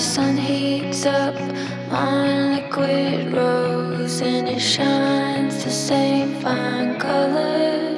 sun heats up on liquid rose and it shines the same fine color.